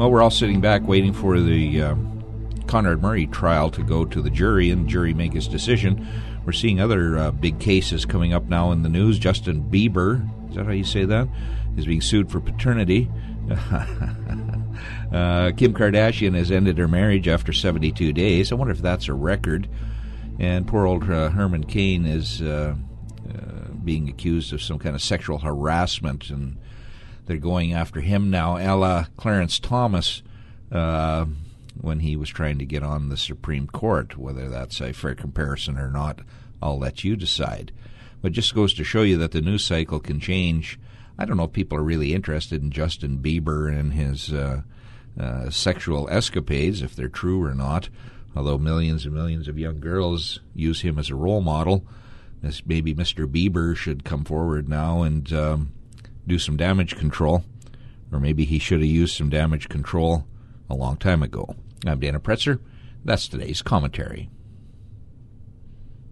Well, we're all sitting back waiting for the Conrad Murray trial to go to the jury and jury make his decision. We're seeing other big cases coming up now in the news. Justin Bieber, is that how you say that? Is being sued for paternity. Kim Kardashian has ended her marriage after 72 days. I wonder if that's a record. And poor old Herman Cain is being accused of some kind of sexual harassment, and they're going after him now, a la Clarence Thomas, when he was trying to get on the Supreme Court. Whether that's a fair comparison or not, I'll let you decide. But it just goes to show you that the news cycle can change. I don't know if people are really interested in Justin Bieber and his sexual escapades, if they're true or not, although millions and millions of young girls use him as a role model. Maybe Mr. Bieber should come forward now and do some damage control, or maybe he should have used some damage control a long time ago. I'm Dana Pretzer. That's today's commentary.